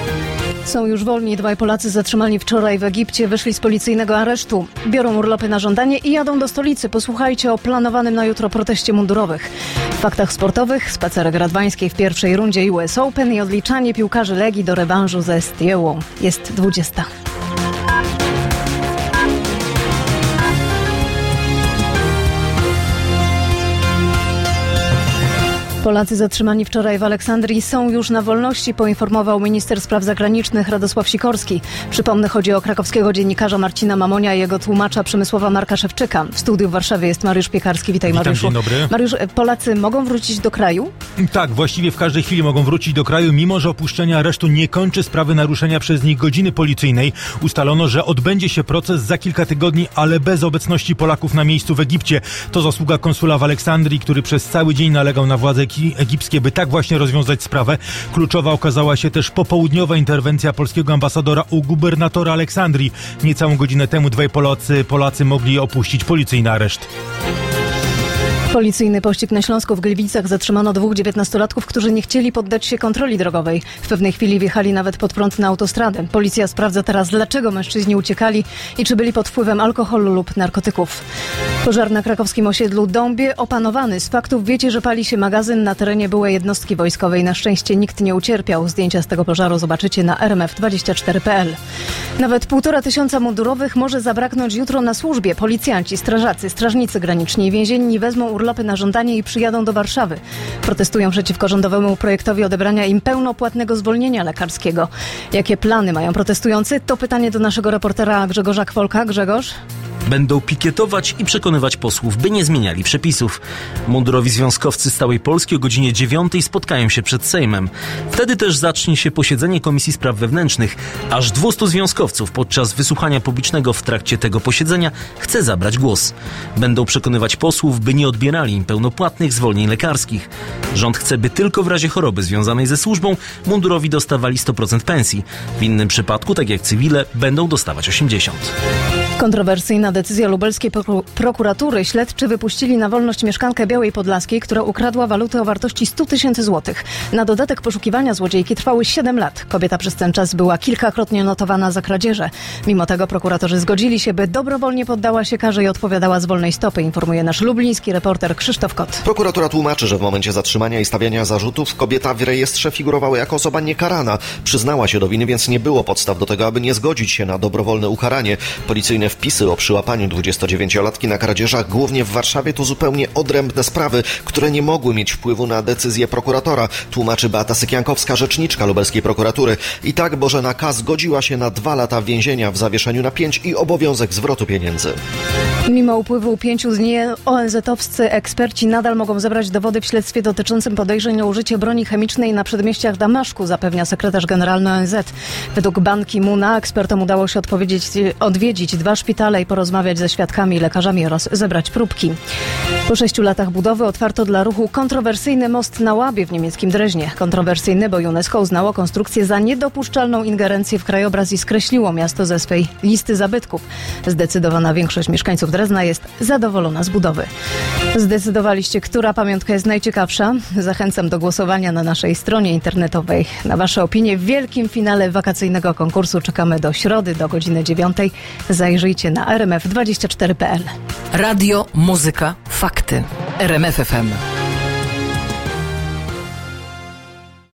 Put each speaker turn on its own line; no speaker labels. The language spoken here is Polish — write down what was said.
Są już wolni. Dwaj Polacy zatrzymani wczoraj w Egipcie wyszli z policyjnego aresztu. Biorą urlopy na żądanie i jadą do stolicy. Posłuchajcie o planowanym na jutro proteście mundurowych. W faktach sportowych spacerek radwańskiej w pierwszej rundzie US Open i odliczanie piłkarzy Legii do rewanżu ze Steaua. Jest 20. Polacy zatrzymani wczoraj w Aleksandrii są już na wolności, poinformował minister spraw zagranicznych Radosław Sikorski. Przypomnę, chodzi o krakowskiego dziennikarza Marcina Mamonia i jego tłumacza Przemysława Marka Szewczyka. W studiu w Warszawie jest Mariusz Piekarski. Witaj, Mariuszu.
Dzień dobry.
Mariusz, Polacy mogą wrócić do kraju?
Tak, właściwie w każdej chwili mogą wrócić do kraju, mimo że opuszczenie aresztu nie kończy sprawy naruszenia przez nich godziny policyjnej. Ustalono, że odbędzie się proces za kilka tygodni, ale bez obecności Polaków na miejscu w Egipcie. To zasługa konsula w Aleksandrii, który przez cały dzień nalegał na władze egipskie, by tak właśnie rozwiązać sprawę. Kluczowa okazała się też popołudniowa interwencja polskiego ambasadora u gubernatora Aleksandrii. Niecałą godzinę temu dwaj Polacy mogli opuścić policyjny areszt.
Policyjny pościg na Śląsku. W Gliwicach zatrzymano dwóch 19-latków, którzy nie chcieli poddać się kontroli drogowej. W pewnej chwili wjechali nawet pod prąd na autostradę. Policja sprawdza teraz, dlaczego mężczyźni uciekali i czy byli pod wpływem alkoholu lub narkotyków. Pożar na krakowskim osiedlu Dąbie opanowany. Z faktów wiecie, że pali się magazyn na terenie byłej jednostki wojskowej. Na szczęście nikt nie ucierpiał. Zdjęcia z tego pożaru zobaczycie na rmf24.pl. Nawet 1500 mundurowych może zabraknąć jutro na służbie. Policjanci, strażacy, strażnicy graniczni i więzienni wezmą urlopy na żądanie i przyjadą do Warszawy. Protestują przeciwko rządowemu projektowi odebrania im pełnopłatnego zwolnienia lekarskiego. Jakie plany mają protestujący? To pytanie do naszego reportera Grzegorza Kwolka. Grzegorz?
Będą pikietować i przekonywać posłów, by nie zmieniali przepisów. Mundurowi związkowcy z całej Polski o godzinie 9 spotkają się przed Sejmem. Wtedy też zacznie się posiedzenie Komisji Spraw Wewnętrznych. Aż 200 związkowców podczas wysłuchania publicznego w trakcie tego posiedzenia chce zabrać głos. Będą przekonywać posłów, by nie odbierali im pełnopłatnych zwolnień lekarskich. Rząd chce, by tylko w razie choroby związanej ze służbą mundurowi dostawali 100% pensji. W innym przypadku, tak jak cywile, będą dostawać 80%.
Kontrowersyjna decyzja lubelskiej prokuratury. Śledczy wypuścili na wolność mieszkankę Białej Podlaskiej, która ukradła walutę o wartości 100 000 złotych. Na dodatek poszukiwania złodziejki trwały 7 lat. Kobieta przez ten czas była kilkakrotnie notowana za kradzieże. Mimo tego prokuratorzy zgodzili się, by dobrowolnie poddała się karze i odpowiadała z wolnej stopy, informuje nasz lubliński reporter Krzysztof Kot.
Prokuratura tłumaczy, że w momencie zatrzymania i stawiania zarzutów kobieta w rejestrze figurowała jako osoba niekarana. Przyznała się do winy, więc nie było podstaw do tego, aby nie zgodzić się na dobrowolne ukaranie. Policyjne wpisy o przyłapaniu 29-latki na kradzieżach głównie w Warszawie to zupełnie odrębne sprawy, które nie mogły mieć wpływu na decyzję prokuratora, tłumaczy Beata Sykiankowska, rzeczniczka lubelskiej prokuratury. I tak Bożena K. zgodziła się na 2 lata więzienia w zawieszeniu na 5 i obowiązek zwrotu pieniędzy.
Mimo upływu 5 dni ONZ-owscy eksperci nadal mogą zebrać dowody w śledztwie dotyczącym podejrzeń o użycie broni chemicznej na przedmieściach Damaszku, zapewnia sekretarz generalny ONZ. Według Ban Ki-moona ekspertom udało się odwiedzić 2 szpitale i porozmawiać ze świadkami i lekarzami oraz zebrać próbki. Po 6 latach budowy otwarto dla ruchu kontrowersyjny most na Łabie w niemieckim Dreźnie. Kontrowersyjny, bo UNESCO uznało konstrukcję za niedopuszczalną ingerencję w krajobraz i skreśliło miasto ze swej listy zabytków. Zdecydowana większość mieszkańców Drezna jest zadowolona z budowy. Zdecydowaliście, która pamiątka jest najciekawsza? Zachęcam do głosowania na naszej stronie internetowej. Na wasze opinie w wielkim finale wakacyjnego konkursu czekamy do środy, do godziny 9. Zajrzyjcie na rmf24.pl.
Radio, muzyka, fakty. RMF FM.